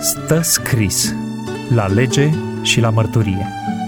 Stă scris la lege și la mărturie.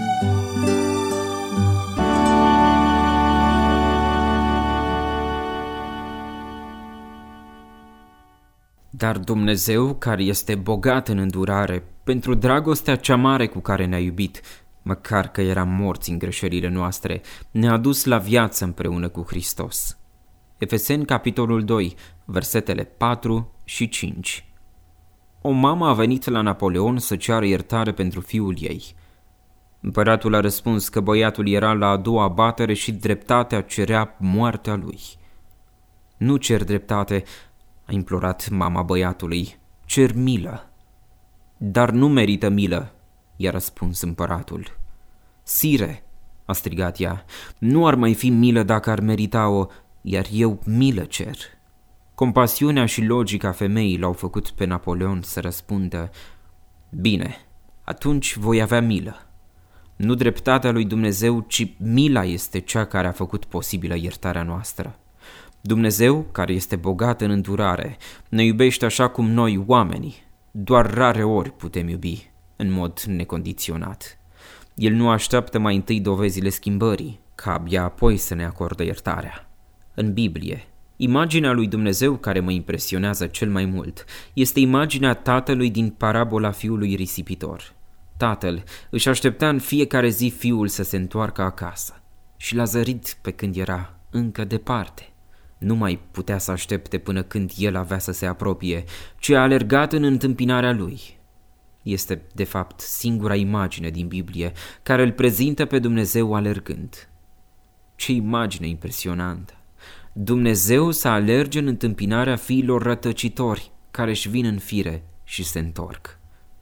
Dar Dumnezeu, care este bogat în îndurare, pentru dragostea cea mare cu care ne-a iubit, măcar că eram morți în greșelile noastre, ne-a dus la viață împreună cu Hristos. Efeseni, capitolul 2, versetele 4 și 5. O mamă a venit la Napoleon să ceară iertare pentru fiul ei. Împăratul a răspuns că băiatul era la a doua abatere și dreptatea cerea moartea lui. Nu cer dreptate, a implorat mama băiatului, cer milă. Dar nu merită milă, i-a răspuns împăratul. Sire, a strigat ea, nu ar mai fi milă dacă ar merita-o, iar eu milă cer. Compasiunea și logica femeii l-au făcut pe Napoleon să răspundă: bine, atunci voi avea milă. Nu dreptatea lui Dumnezeu, ci mila este cea care a făcut posibilă iertarea noastră. Dumnezeu, care este bogat în îndurare, ne iubește așa cum noi, oamenii, doar rare ori putem iubi, în mod necondiționat. El nu așteaptă mai întâi dovezile schimbării, ca abia apoi să ne acorde iertarea. În Biblie, imaginea lui Dumnezeu care mă impresionează cel mai mult este imaginea tatălui din parabola fiului risipitor. Tatăl își aștepta în fiecare zi fiul să se întoarcă acasă și l-a zărit pe când era încă departe. Nu mai putea să aștepte până când el avea să se apropie, ci a alergat în întâmpinarea lui. Este, de fapt, singura imagine din Biblie care îl prezintă pe Dumnezeu alergând. Ce imagine impresionantă! Dumnezeu să alerge în întâmpinarea fiilor rătăcitori care își vin în fire și se întorc.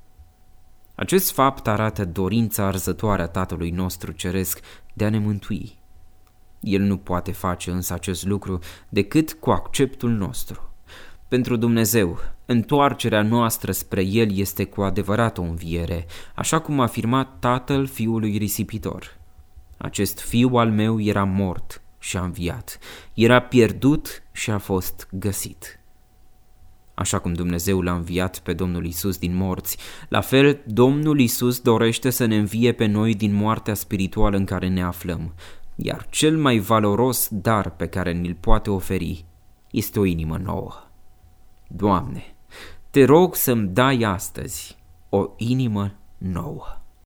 Acest fapt arată dorința arzătoare a Tatălui nostru ceresc de a ne mântui. El nu poate face însă acest lucru decât cu acceptul nostru. Pentru Dumnezeu, întoarcerea noastră spre El este cu adevărat o înviere, așa cum a afirmat Tatăl fiului risipitor. Acest fiu al meu era mort și a înviat, era pierdut și a fost găsit. Așa cum Dumnezeu l-a înviat pe Domnul Iisus din morți, la fel Domnul Iisus dorește să ne învie pe noi din moartea spirituală în care ne aflăm, iar cel mai valoros dar pe care ni-l poate oferi este o inimă nouă. Doamne, te rog să-mi dai astăzi o inimă nouă.